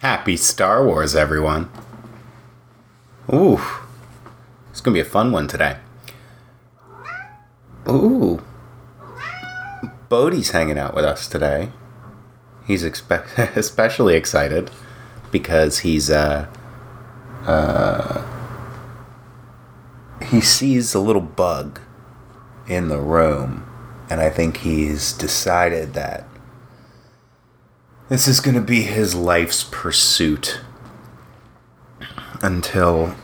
Happy Star Wars, everyone. Ooh, it's gonna be a fun one today. Ooh, Bodhi's hanging out with us today. He's especially excited because he sees a little bug in the room, and I think he's decided that this is going to be his life's pursuit until,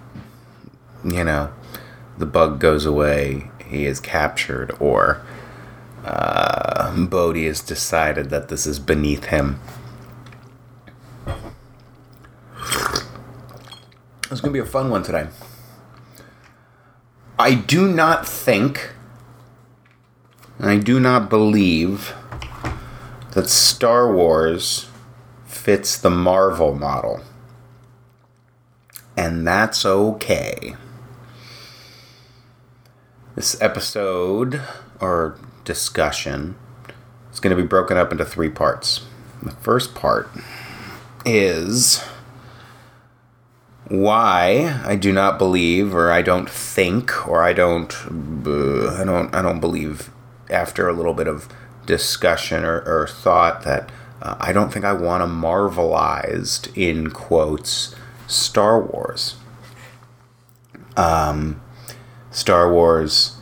the bug goes away, he is captured, or Bodhi has decided that this is beneath him. It's going to be a fun one today. I do not believe that Star Wars fits the Marvel model. And that's okay. This episode, or discussion, is going to be broken up into 3 parts. The first part is why I do not believe, or I don't think, or I don't believe, after a little bit of discussion or thought, that I don't think I want a Marvelized, in quotes, Star Wars. Star Wars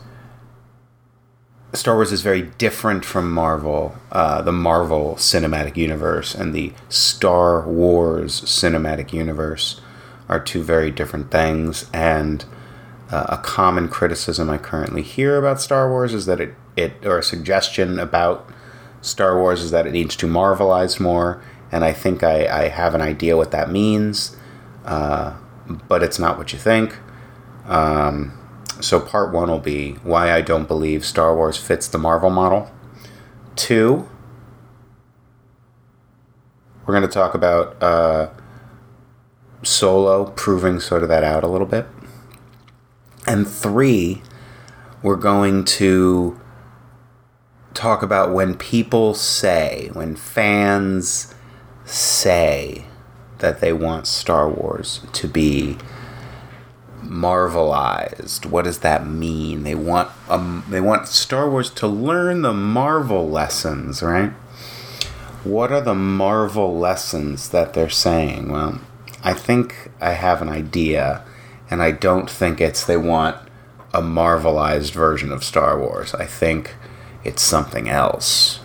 is very different from Marvel, the Marvel Cinematic Universe and the Star Wars Cinematic Universe are 2 very different things, and a common criticism I currently hear about Star Wars is that or a suggestion about Star Wars is that it needs to Marvelize more, and I think I have an idea what that means, but it's not what you think. So part 1 will be why I don't believe Star Wars fits the Marvel model. 2, we're going to talk about Solo, proving sort of that out a little bit. And 3, we're going to talk about when fans say that they want Star Wars to be Marvelized. What does that mean? They want Star Wars to learn the Marvel lessons, right? What are the Marvel lessons that they're saying? Well, I think I have an idea, and I don't think it's they want a Marvelized version of Star Wars. I think it's something else.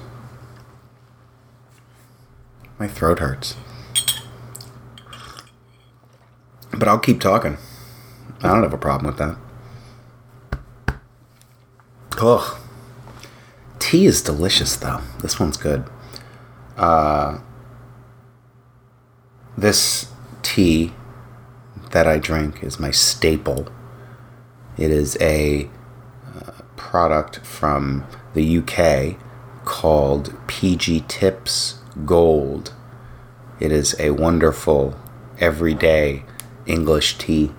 My throat hurts. But I'll keep talking. I don't have a problem with that. Ugh. Tea is delicious, though. This one's good. This tea that I drink is my staple. It is a product from the UK called PG Tips Gold. It is a wonderful, everyday English tea.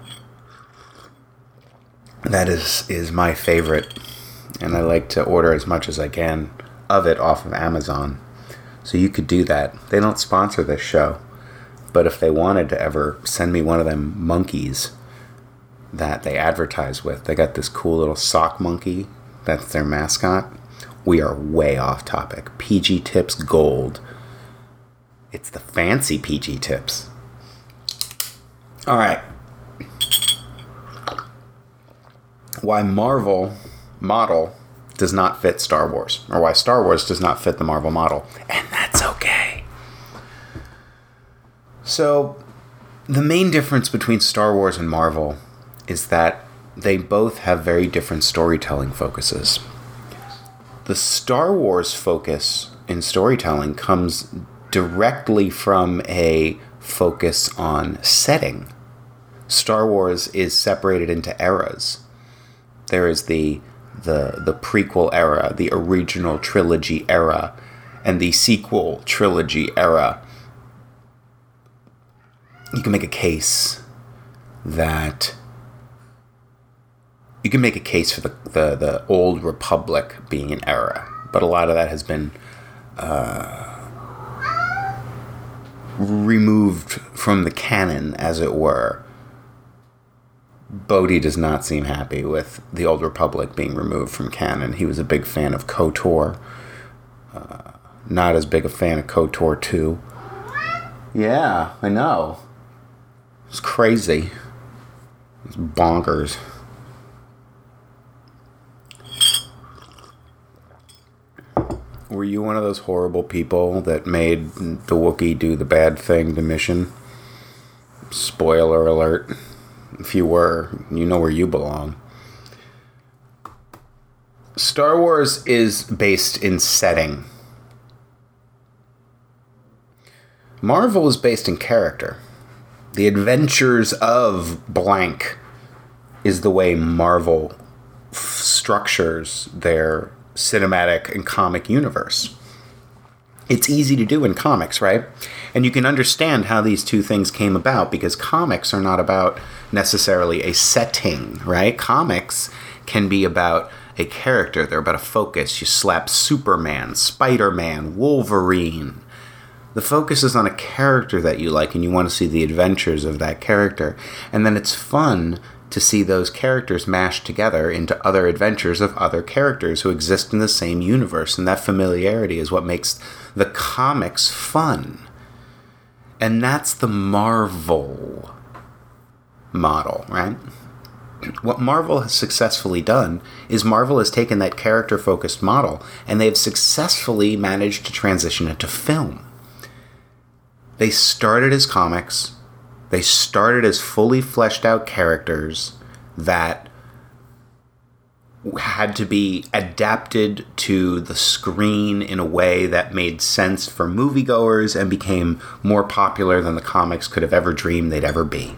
That is my favorite, and I like to order as much as I can of it off of Amazon. So you could do that. They don't sponsor this show, but if they wanted to ever send me one of them monkeys that they advertise with, they got this cool little sock monkey. That's their mascot. We are way off topic. PG Tips Gold. It's the fancy PG Tips. All right. Why Marvel model does not fit Star Wars, or why Star Wars does not fit the Marvel model, and that's okay. So, the main difference between Star Wars and Marvel is that they both have very different storytelling focuses. The Star Wars focus in storytelling comes directly from a focus on setting. Star Wars is separated into eras. There is the prequel era, the original trilogy era, and the sequel trilogy era. You can make a case for the Old Republic being an era, but a lot of that has been removed from the canon, as it were. Bodhi does not seem happy with the Old Republic being removed from canon. He was a big fan of KOTOR. Not as big a fan of KOTOR 2. Yeah, I know. It's crazy. It's bonkers. Were you one of those horrible people that made the Wookiee do the bad thing to Mission? Spoiler alert. If you were, you know where you belong. Star Wars is based in setting. Marvel is based in character. The adventures of blank is the way Marvel structures their cinematic and comic universe. It's easy to do in comics, right? And you can understand how these two things came about because comics are not about necessarily a setting, right? Comics can be about a character. They're about a focus. You slap Superman, Spider-Man, Wolverine. The focus is on a character that you like and you want to see the adventures of that character. And then it's fun to see those characters mashed together into other adventures of other characters who exist in the same universe. And that familiarity is what makes the comics fun. And that's the Marvel model, right? What Marvel has successfully done is Marvel has taken that character-focused model and they've successfully managed to transition it to film. They started as comics. They started as fully fleshed out characters that had to be adapted to the screen in a way that made sense for moviegoers and became more popular than the comics could have ever dreamed they'd ever be.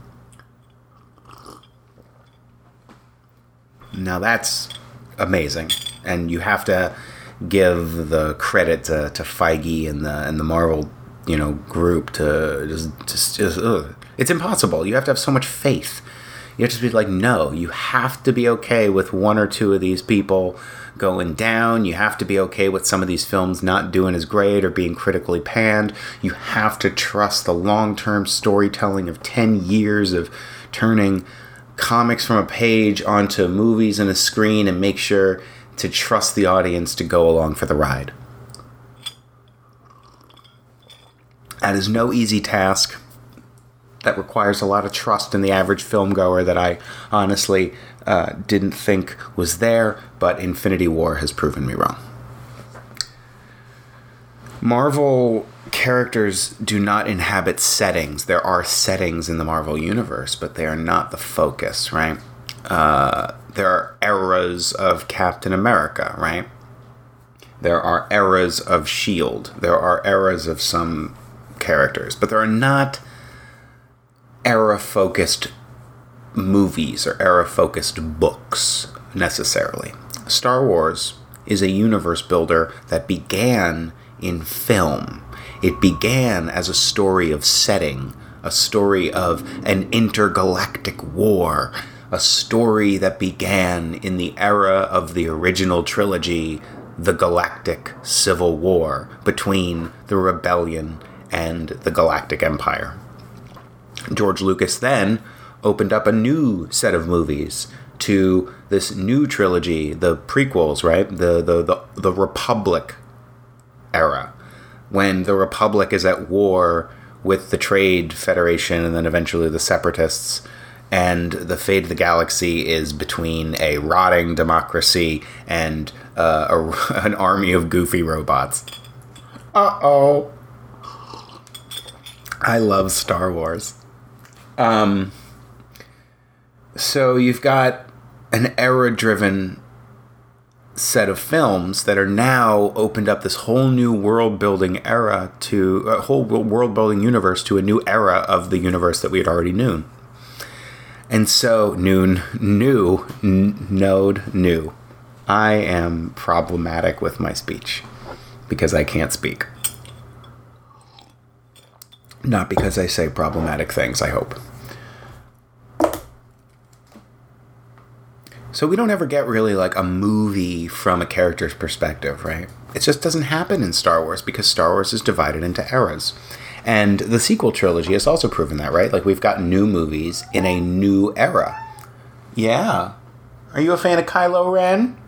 Now that's amazing, and you have to give the credit to Feige and the Marvel, group to just it's impossible. You have to have so much faith. You have to be like, no, you have to be okay with one or two of these people going down. You have to be okay with some of these films not doing as great or being critically panned. You have to trust the long-term storytelling of 10 years of turning comics from a page onto movies and a screen and make sure to trust the audience to go along for the ride. That is no easy task. That requires a lot of trust in the average film goer that I honestly didn't think was there, but Infinity War has proven me wrong. Marvel characters do not inhabit settings. There are settings in the Marvel universe, but they are not the focus, right? There are eras of Captain America, right? There are eras of S.H.I.E.L.D. There are eras of some characters, but there are not era-focused movies or era-focused books, necessarily. Star Wars is a universe builder that began in film. It began as a story of setting, a story of an intergalactic war, a story that began in the era of the original trilogy, the Galactic Civil War, between the Rebellion and the Galactic Empire. George Lucas then opened up a new set of movies to this new trilogy, the prequels, right? The Republic era, when the Republic is at war with the Trade Federation and then eventually the Separatists, and the fate of the galaxy is between a rotting democracy and an army of goofy robots. Uh-oh. I love Star Wars. So you've got an era-driven set of films that are now opened up this whole new world-building era to a whole world-building universe to a new era of the universe that we had already known. And so, new. I am problematic with my speech because I can't speak. Not because I say problematic things, I hope. So we don't ever get really like a movie from a character's perspective, right? It just doesn't happen in Star Wars because Star Wars is divided into eras. And the sequel trilogy has also proven that, right? Like, we've got new movies in a new era. Yeah. Are you a fan of Kylo Ren?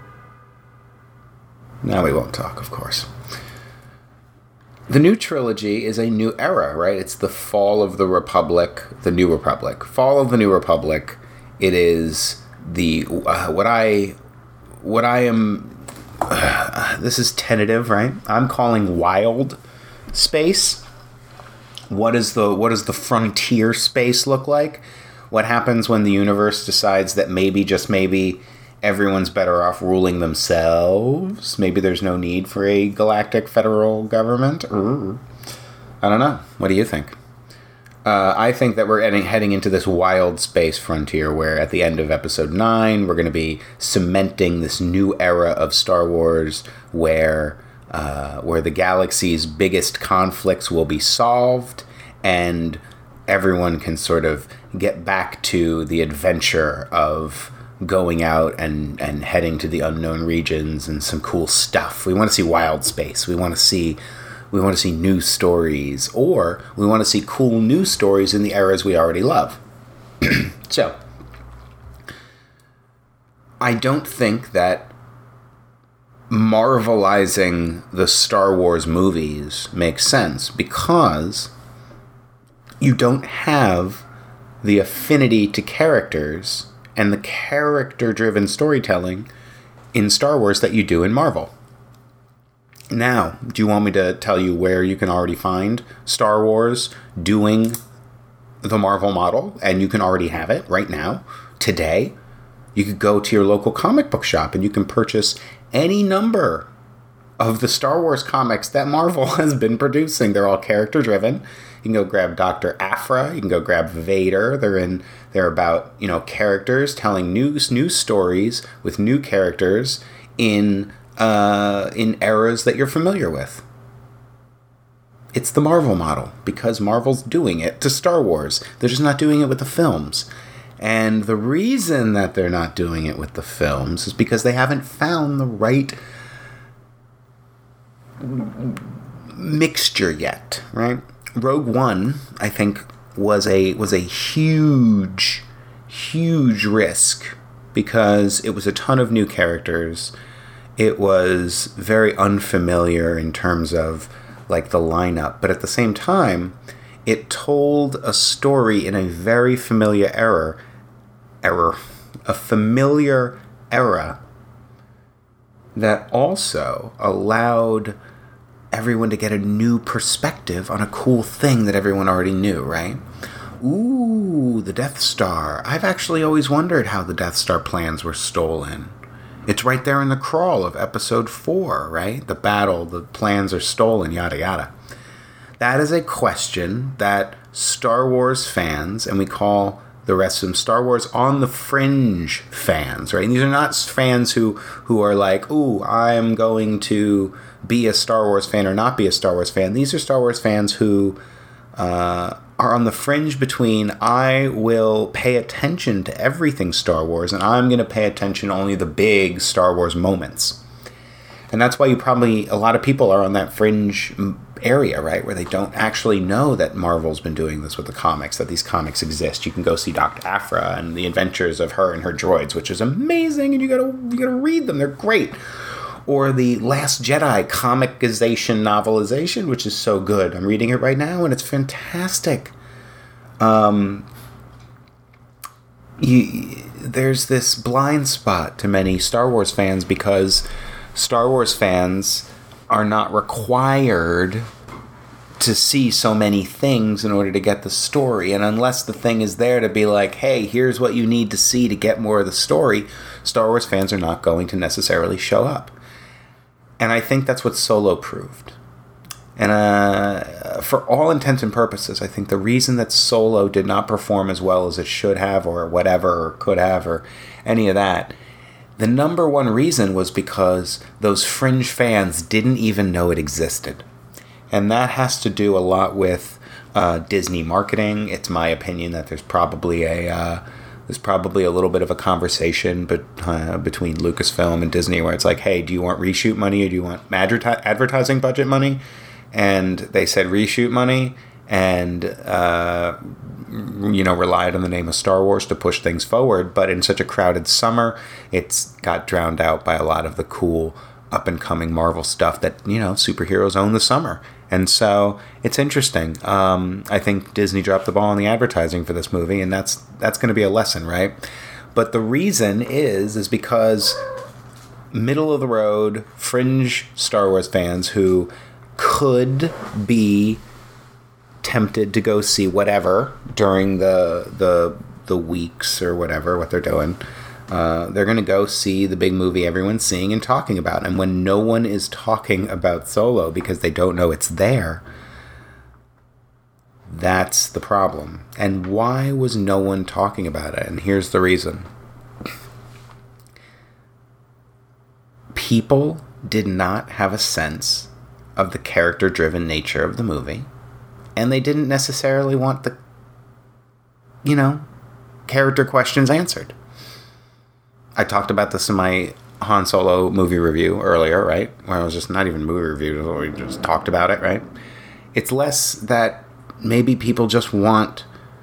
No, we won't talk, of course. The new trilogy is a new era, right? It's the fall of the Republic, the New Republic. Fall of the New Republic. It is the what I am. This is tentative, right? I'm calling wild space. What does the frontier space look like? What happens when the universe decides that maybe, just maybe, everyone's better off ruling themselves? Maybe there's no need for a galactic federal government? I don't know. What do you think? I think that we're heading into this wild space frontier where at the end of episode 9, we're going to be cementing this new era of Star Wars where the galaxy's biggest conflicts will be solved and everyone can sort of get back to the adventure of going out and heading to the unknown regions and some cool stuff. We want to see wild space. We want to see new stories, or we want to see cool new stories in the eras we already love. So, I don't think that Marvelizing the Star Wars movies makes sense because you don't have the affinity to characters and the character-driven storytelling in Star Wars that you do in Marvel. Now, do you want me to tell you where you can already find Star Wars doing the Marvel model? And you can already have it right now, today. You could go to your local comic book shop and you can purchase any number of the Star Wars comics that Marvel has been producing. They're all character-driven. You can go grab Dr. Aphra. You can go grab Vader. They're about, characters telling new stories with new characters in eras that you're familiar with. It's the Marvel model because Marvel's doing it to Star Wars. They're just not doing it with the films. And the reason that they're not doing it with the films is because they haven't found the right mixture yet, right? Rogue One, I think, was a huge risk because it was a ton of new characters. It was very unfamiliar in terms of like the lineup, but at the same time, it told a story in a very familiar a familiar era that also allowed everyone to get a new perspective on a cool thing that everyone already knew, right? Ooh, the Death Star. I've actually always wondered how the Death Star plans were stolen. It's right there in the crawl of episode 4, right? The battle, the plans are stolen, yada yada. That is a question that Star Wars fans, and we call the rest of them Star Wars on the fringe fans, right? And these are not fans who are like, ooh, I'm going to be a Star Wars fan or not be a Star Wars fan. These are Star Wars fans who are on the fringe between I will pay attention to everything Star Wars and I'm going to pay attention only the big Star Wars moments. And that's why a lot of people are on that fringe area, right, where they don't actually know that Marvel's been doing this with the comics, that these comics exist. You can go see Dr. Aphra and the adventures of her and her droids, which is amazing, and you gotta read them. They're great. Or the Last Jedi comicization novelization, which is so good. I'm reading it right now, and it's fantastic. There's this blind spot to many Star Wars fans because Star Wars fans are not required to see so many things in order to get the story. And unless the thing is there to be like, hey, here's what you need to see to get more of the story, Star Wars fans are not going to necessarily show up. And I think that's what Solo proved. And for all intents and purposes, I think the reason that Solo did not perform as well as it should have or whatever, or could have, or any of that, the number one reason was because those fringe fans didn't even know it existed. And that has to do a lot with Disney marketing. It's my opinion that there's probably a little bit of a conversation between Lucasfilm and Disney where it's like, hey, do you want reshoot money or do you want advertising budget money? and they said reshoot money, and relied on the name of Star Wars to push things forward. But in such a crowded summer, it's got drowned out by a lot of the cool up and coming Marvel stuff that superheroes own the summer. And so it's interesting. I think Disney dropped the ball on the advertising for this movie, and that's going to be a lesson, right? But the reason is because middle of the road fringe Star Wars fans who could be tempted to go see whatever during the weeks or whatever what they're doing, they're going to go see the big movie everyone's seeing and talking about. And when no one is talking about Solo because they don't know it's there, that's the problem. And why was no one talking about it? And here's the reason. People did not have a sense of the character-driven nature of the movie, and they didn't necessarily want the, character questions answered. I talked about this in my Han Solo movie review earlier, right? Where I was just not even movie review, we just talked about it, right? It's less that maybe people just want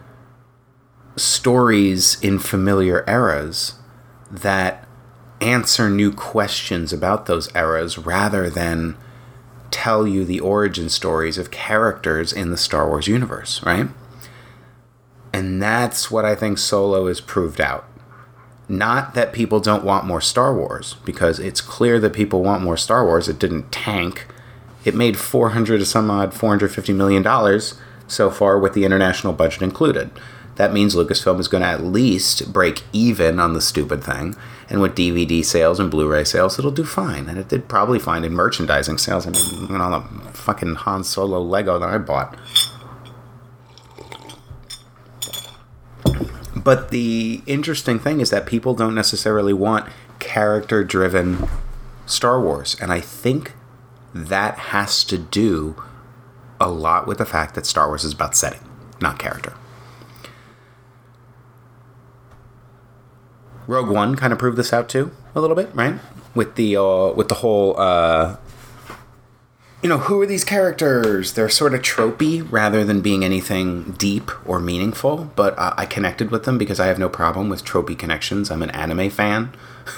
stories in familiar eras that answer new questions about those eras rather than tell you the origin stories of characters in the Star Wars universe, right? And that's what I think Solo is proved out. Not that people don't want more Star Wars, because it's clear that people want more Star Wars. It didn't tank. It made $450 million so far with the international budget included. That means Lucasfilm is going to at least break even on the stupid thing. And with DVD sales and Blu-ray sales, it'll do fine. And it did probably fine in merchandising sales. I mean, all the fucking Han Solo Lego that I bought. But the interesting thing is that people don't necessarily want character-driven Star Wars. And I think that has to do a lot with the fact that Star Wars is about setting, not character. Rogue One kind of proved this out too, a little bit, right? With the whole, who are these characters? They're sort of tropey rather than being anything deep or meaningful. But I connected with them because I have no problem with tropey connections. I'm an anime fan.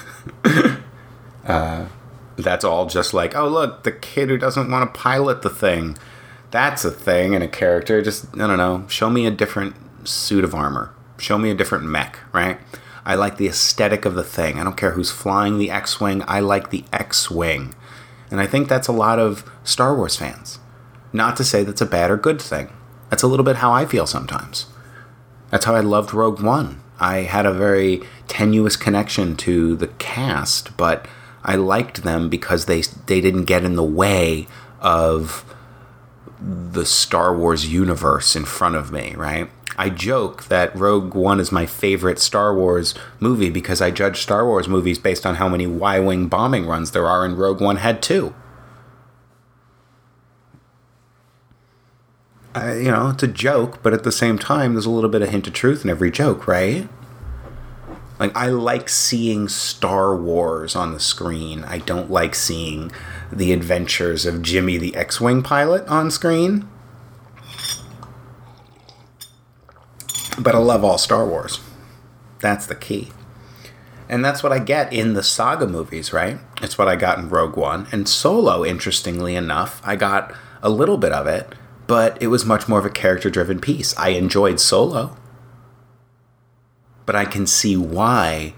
That's all just like, oh, look, the kid who doesn't want to pilot the thing. That's a thing and a character. Just, I don't know, show me a different suit of armor. Show me a different mech, right? I like the aesthetic of the thing. I don't care who's flying the X-Wing. I like the X-Wing. And I think that's a lot of Star Wars fans. Not to say that's a bad or good thing. That's a little bit how I feel sometimes. That's how I loved Rogue One. I had a very tenuous connection to the cast, but I liked them because they didn't get in the way of the Star Wars universe in front of me, right? I joke that Rogue One is my favorite Star Wars movie because I judge Star Wars movies based on how many Y-Wing bombing runs there are, and Rogue One had 2. It's a joke, but at the same time, there's a little bit of hint of truth in every joke, right? Like, I like seeing Star Wars on the screen. I don't like seeing the adventures of Jimmy the X-Wing pilot on screen. But I love all Star Wars. That's the key. And that's what I get in the saga movies, right? It's what I got in Rogue One. And Solo, interestingly enough, I got a little bit of it, but it was much more of a character-driven piece. I enjoyed Solo. But I can see why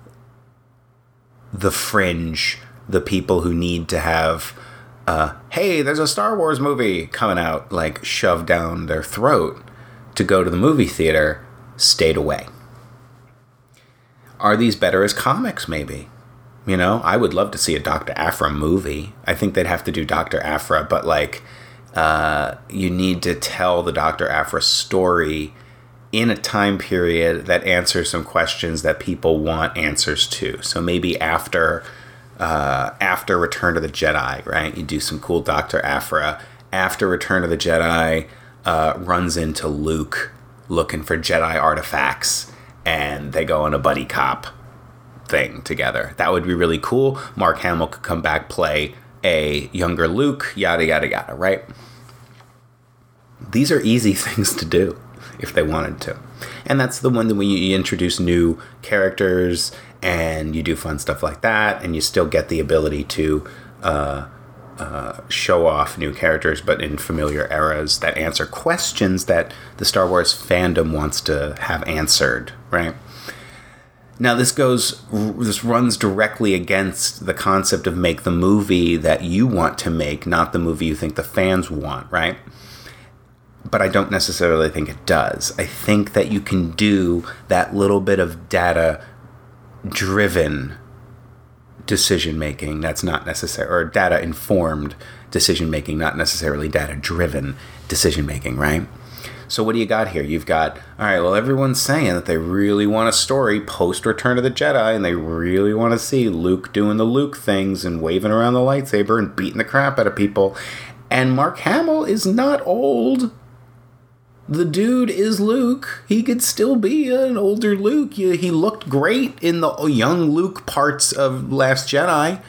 the fringe, the people who need to have, hey, there's a Star Wars movie coming out, like, shoved down their throat to go to the movie theater, stayed away. Are these better as comics, maybe? I would love to see a Dr. Aphra movie. I think they'd have to do Dr. Aphra, but, you need to tell the Dr. Aphra story in a time period that answers some questions that people want answers to. So maybe after Return of the Jedi, right? You do some cool Dr. Aphra. After Return of the Jedi, runs into Luke looking for Jedi artifacts, and they go on a buddy cop thing together. That would be really cool. Mark Hamill could come back, play a younger Luke, yada, yada, yada, right? These are easy things to do if they wanted to. And that's the one that when you introduce new characters and you do fun stuff like that, and you still get the ability to show off new characters, but in familiar eras that answer questions that the Star Wars fandom wants to have answered, right? Now, this runs directly against the concept of make the movie that you want to make, not the movie you think the fans want, right? But I don't necessarily think it does. I think that you can do that little bit of data-driven decision-making that's not necessary, or data-informed decision-making, not necessarily data-driven decision-making, right? So what do you got here? You've got, all right, well, everyone's saying that they really want a story post-Return of the Jedi, and they really want to see Luke doing the Luke things and waving around the lightsaber and beating the crap out of people. And Mark Hamill is not old. The dude is Luke. He could still be an older Luke. He looked great in the young Luke parts of Last Jedi.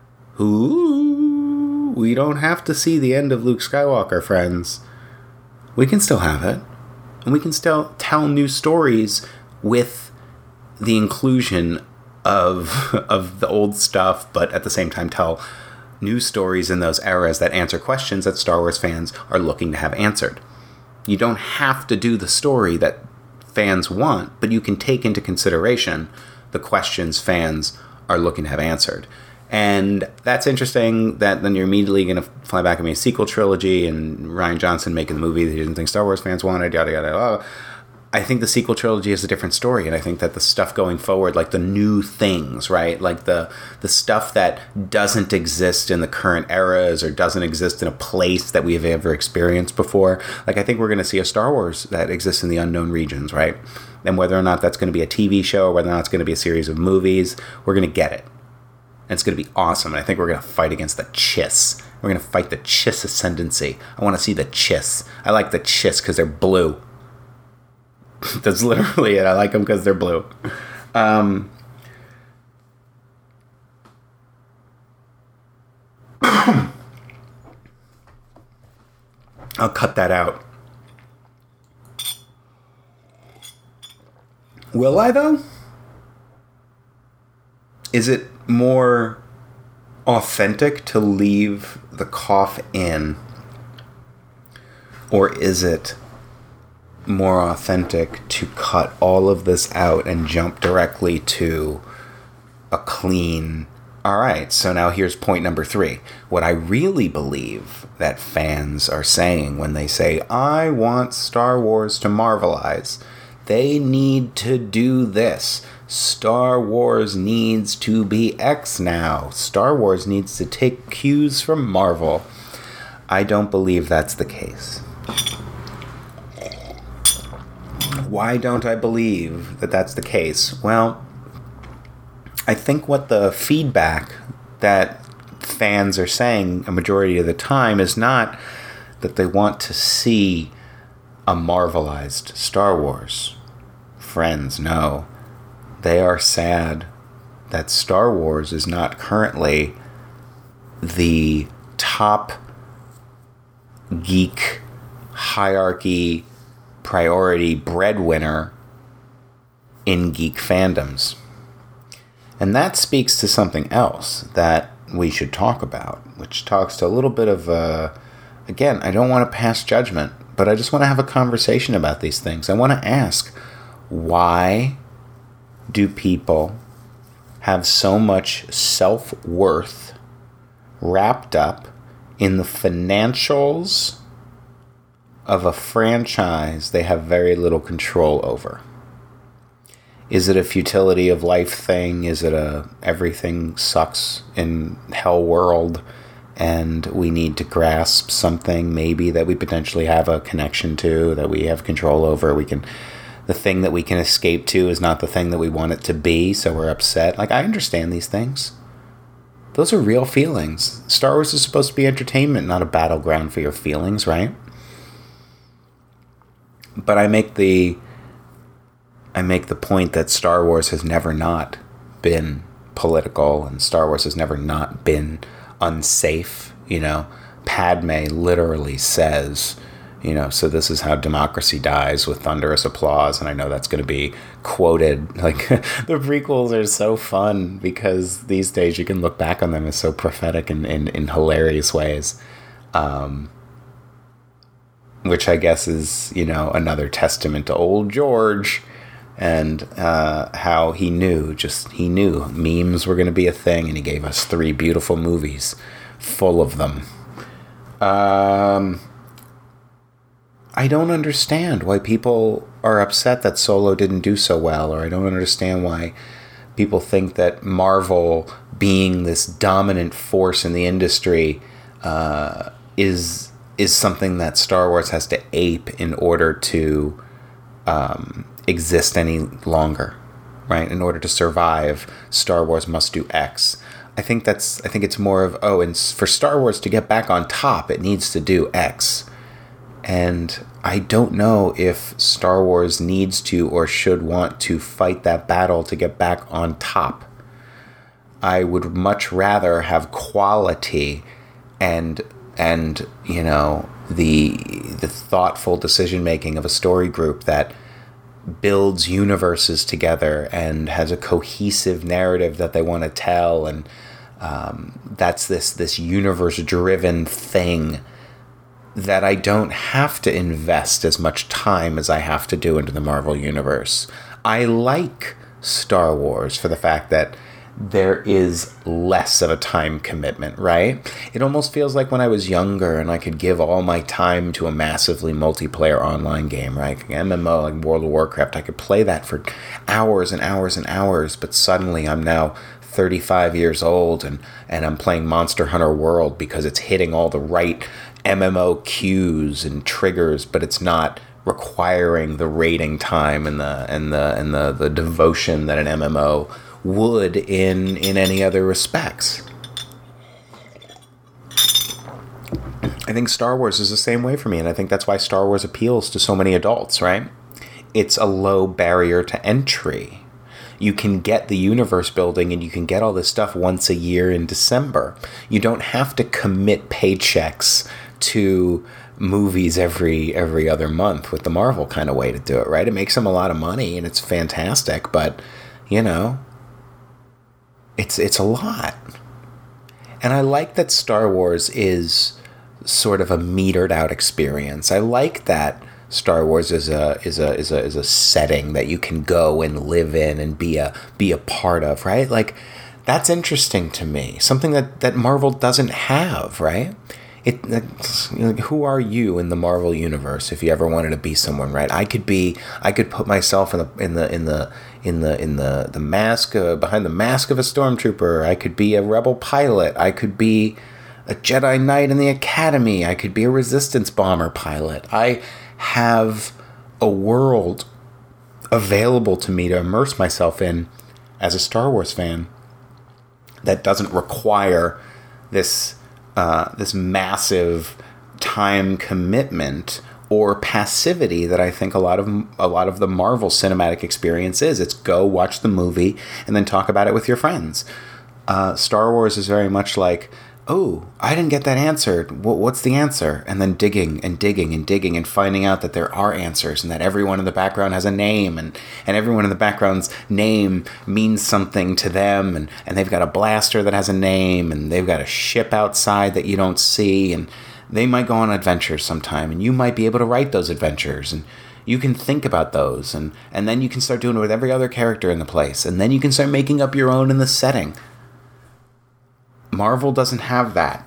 Ooh, we don't have to see the end of Luke Skywalker, friends. We can still have it. And we can still tell new stories with the inclusion of the old stuff, but at the same time tell new stories in those eras that answer questions that Star Wars fans are looking to have answered. You don't have to do the story that fans want, but you can take into consideration the questions fans are looking to have answered. And that's interesting that then you're immediately going to fly back at me a sequel trilogy and Rian Johnson making the movie that he didn't think Star Wars fans wanted, yada, yada, yada. I think the sequel trilogy is a different story, and I think that the stuff going forward, like the new things, right? Like the stuff that doesn't exist in the current eras or doesn't exist in a place that we have ever experienced before. Like, I think we're going to see a Star Wars that exists in the unknown regions, right? And whether or not that's going to be a TV show or whether or not it's going to be a series of movies, we're going to get it. And it's going to be awesome. And I think we're going to fight against the Chiss. We're going to fight the Chiss ascendancy. I want to see the Chiss. I like the Chiss because they're blue. That's literally it. I like them because they're blue. I'll cut that out. Will I, though? Is it more authentic to leave the cough in? Or is it more authentic to cut all of this out and jump directly to a clean, all right, so now here's point number 3. What I really believe that fans are saying when they say, I want Star Wars to Marvelize, they need to do this. Star Wars needs to be X now. Star Wars needs to take cues from Marvel. I don't believe that's the case. Why don't I believe that that's the case? Well, I think what the feedback that fans are saying a majority of the time is not that they want to see a Marvelized Star Wars. Friends, no. They are sad that Star Wars is not currently the top geek hierarchy priority breadwinner in geek fandoms. And that speaks to something else that we should talk about, which talks to a little bit of, again, I don't want to pass judgment, but I just want to have a conversation about these things. I want to ask, why do people have so much self-worth wrapped up in the financials of a franchise they have very little control over? Is it a futility of life thing? Is it a everything sucks in hell world and we need to grasp something maybe that we potentially have a connection to, that we have control over? The thing that we can escape to is not the thing that we want it to be, so we're upset. Like, I understand these things. Those are real feelings. Star Wars is supposed to be entertainment, not a battleground for your feelings, right? But I make the point that Star Wars has never not been political, and Star Wars has never not been unsafe. Padme literally says, so this is how democracy dies, with thunderous applause. And I know that's going to be quoted. Like, the prequels are so fun because these days you can look back on them as so prophetic and in hilarious ways. Which I guess is, another testament to old George and how he knew memes were going to be a thing, and he gave us 3 beautiful movies full of them. I don't understand why people are upset that Solo didn't do so well, or I don't understand why people think that Marvel, being this dominant force in the industry, is something that Star Wars has to ape in order to exist any longer, right? In order to survive, Star Wars must do X. I think it's more of, and for Star Wars to get back on top, it needs to do X. And I don't know if Star Wars needs to or should want to fight that battle to get back on top. I would much rather have quality and the thoughtful decision making of a story group that builds universes together and has a cohesive narrative that they want to tell, and that's this universe driven thing that I don't have to invest as much time as I have to do into the Marvel Universe. I like Star Wars for the fact that there is less of a time commitment, right? It almost feels like when I was younger and I could give all my time to a massively multiplayer online game, right? Like MMO, like World of Warcraft. I could play that for hours and hours and hours, but suddenly I'm now 35 years old and I'm playing Monster Hunter World because it's hitting all the right MMO cues and triggers, but it's not requiring the rating time and the devotion that an MMO would in any other respects. I think Star Wars is the same way for me, and I think that's why Star Wars appeals to so many adults, right? It's a low barrier to entry. You can get the universe building and you can get all this stuff once a year in December. You don't have to commit paychecks to movies every other month with the Marvel kind of way to do it, right? It makes them a lot of money and it's fantastic, but it's a lot. And I like that Star Wars is sort of a metered out experience. I like that Star Wars is a setting that you can go and live in and be a part of, right? Like, that's interesting to me. Something that Marvel doesn't have, right? Who are you in the Marvel universe if you ever wanted to be someone, right? I could put myself in the mask behind the mask of a stormtrooper. I could be a rebel pilot. I could be a Jedi Knight in the Academy. I could be a resistance bomber pilot. I have a world available to me to immerse myself in as a Star Wars fan that doesn't require this massive time commitment or passivity that I think a lot of the Marvel cinematic experience is. It's go watch the movie and then talk about it with your friends. Star Wars is very much like, oh, I didn't get that answered. What's the answer? And then digging and digging and digging and finding out that there are answers and that everyone in the background has a name and everyone in the background's name means something to them and they've got a blaster that has a name and they've got a ship outside that you don't see and they might go on adventures sometime and you might be able to write those adventures and you can think about those and then you can start doing it with every other character in the place and then you can start making up your own in the setting. Marvel doesn't have that.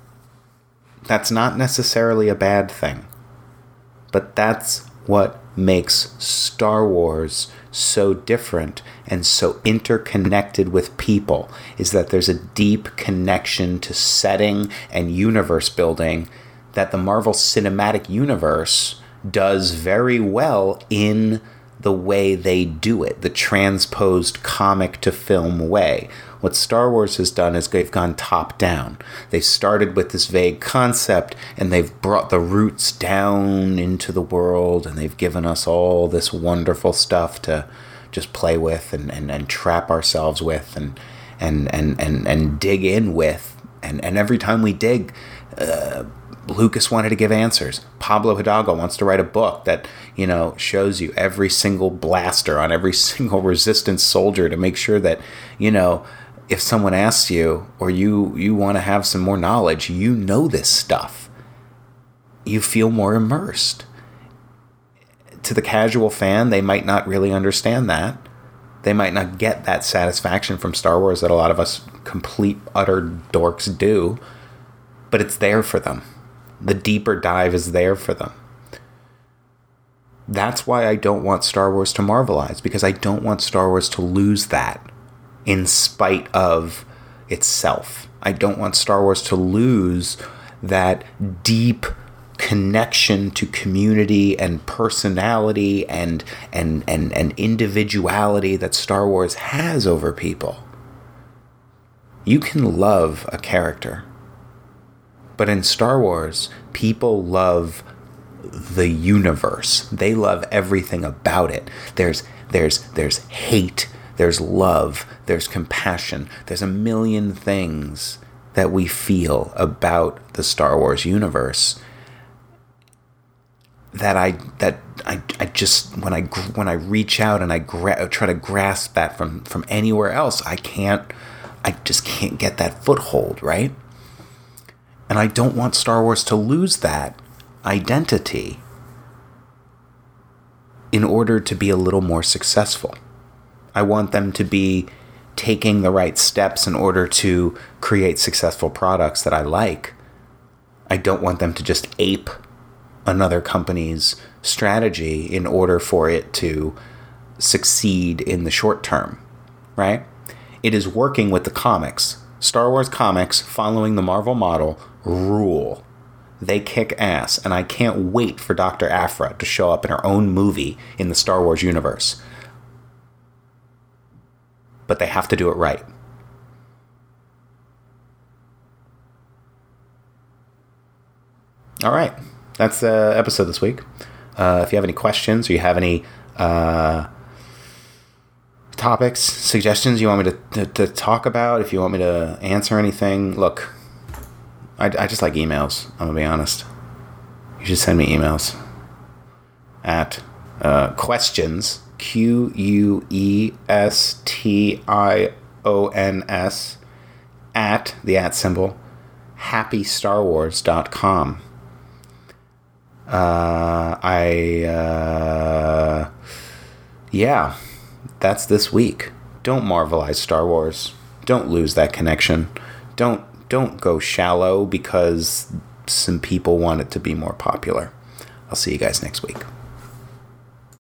That's not necessarily a bad thing. But that's what makes Star Wars so different and so interconnected with people, is that there's a deep connection to setting and universe building that the Marvel Cinematic Universe does very well in the way they do it, the transposed comic to film way. What Star Wars has done is they've gone top down. They started with this vague concept and they've brought the roots down into the world and they've given us all this wonderful stuff to just play with and trap ourselves with and dig in with And every time we dig, Lucas wanted to give answers. Pablo Hidalgo wants to write a book that, shows you every single blaster on every single resistance soldier to make sure that, if someone asks you or you want to have some more knowledge, this stuff. You feel more immersed. To the casual fan, they might not really understand that. They might not get that satisfaction from Star Wars that a lot of us complete, utter dorks do. But it's there for them. The deeper dive is there for them. That's why I don't want Star Wars to Marvelize, because I don't want Star Wars to lose that in spite of itself. I don't want Star Wars to lose that deep connection to community and personality and individuality that Star Wars has over people. You can love a character, but in Star Wars, people love the universe. They love everything about it. There's hate, there's love, there's compassion. There's a million things that we feel about the Star Wars universe that I just when I reach out and I try to grasp that from anywhere else, I just can't get that foothold, right? And I don't want Star Wars to lose that identity in order to be a little more successful. I want them to be taking the right steps in order to create successful products that I like. I don't want them to just ape another company's strategy in order for it to succeed in the short term, right? It is working with the comics. Star Wars comics, following the Marvel model, rule. They kick ass, and I can't wait for Dr. Aphra to show up in her own movie in the Star Wars universe. But they have to do it right. All right. That's the episode this week. If you have any questions or you have any topics, suggestions you want me to talk about, if you want me to answer anything, look, I just like emails, I'm going to be honest. You should send me emails at questions, QUESTIONS, at the @ symbol, happystarwars.com. Yeah, that's this week. Don't Marvelize Star Wars. Don't lose that connection. Don't go shallow because some people want it to be more popular. I'll see you guys next week.